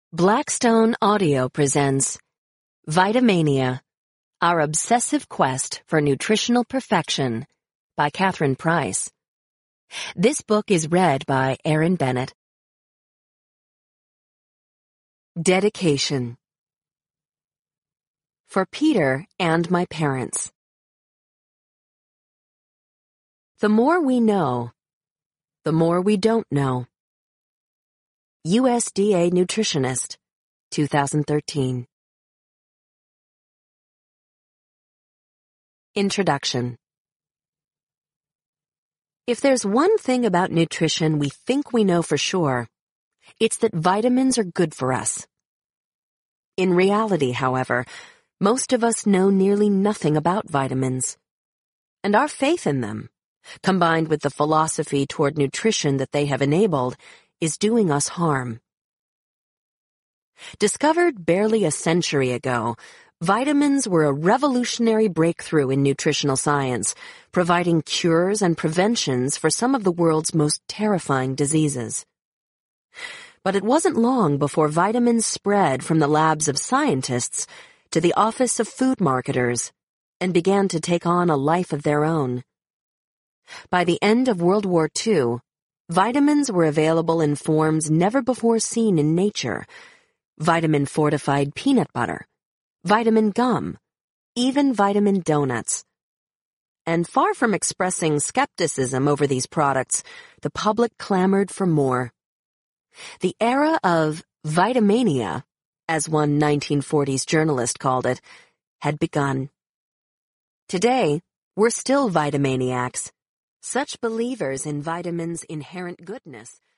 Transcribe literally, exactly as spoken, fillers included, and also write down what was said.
Blackstone Audio presents Vitamania, Our Obsessive Quest for Nutritional Perfection by Catherine Price. This book is read by Erin Bennett. Dedication. For Peter and my parents. The more we know, the more we don't know. U S D A Nutritionist, two thousand thirteen. Introduction. If there's one thing about nutrition we think we know for sure, it's that vitamins are good for us. In reality, however, most of us know nearly nothing about vitamins. And our faith in them, combined with the philosophy toward nutrition that they have enabled, is doing us harm. Discovered barely a century ago, vitamins were a revolutionary breakthrough in nutritional science, providing cures and preventions for some of the world's most terrifying diseases. But it wasn't long before vitamins spread from the labs of scientists to the office of food marketers and began to take on a life of their own. By the end of World War Two, vitamins were available in forms never before seen in nature: vitamin-fortified peanut butter, vitamin gum, even vitamin donuts. And far from expressing skepticism over these products, the public clamored for more. The era of Vitamania, as one nineteen forties journalist called it, had begun. Today, we're still Vitamaniacs, such believers in vitamins' inherent goodness